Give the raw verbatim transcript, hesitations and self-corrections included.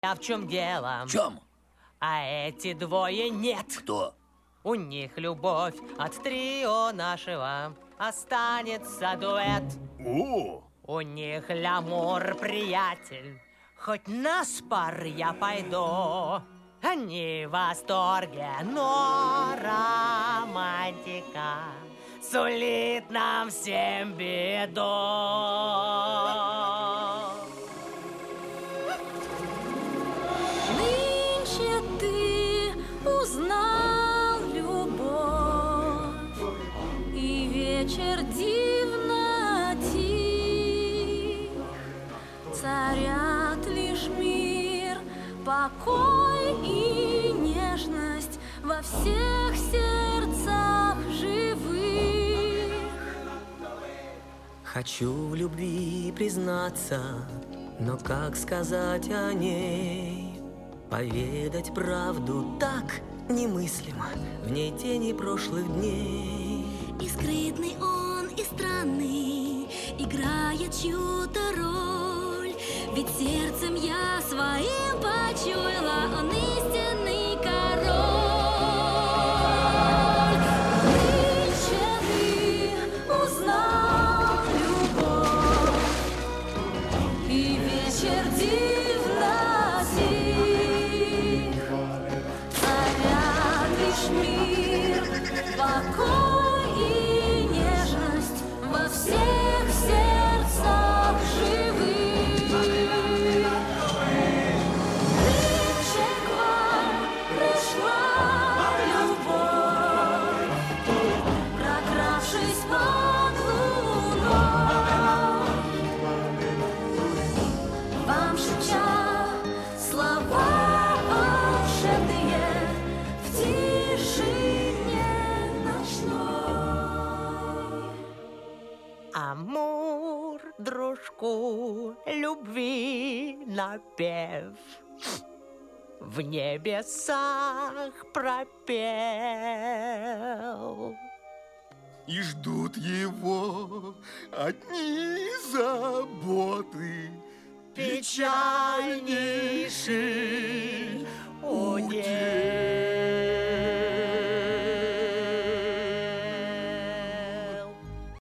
А в чем дело? В чем? А эти двое нет. Кто? У них любовь от трио нашего останется дуэт. О! У них лямур, приятель, хоть на спор я пойду. Они в восторге, но романтика сулит нам всем беду. Нынче ты узнал любовь, и вечер дивно тих. Царят лишь мир, покой и нежность во всех сердцах живых. Хочу в любви признаться, но как сказать о ней? Поведать правду так немыслимо, в ней тени прошлых дней. И скрытный он, и странный, играет чью-то роль. Ведь сердцем я своим почуяла, он истинный король. Нынче ты узнал любовь, и вечер дивно тих. Царят лишь мир, покой и нежность во всех сердцах живых. Нынче к вам пришла любовь, прокравшись под луной, вам шепча слова волшебные в тишине ночной. Амур, дружку, любви напев в небесах пропел. И ждут его одни заботы, печальнейшие.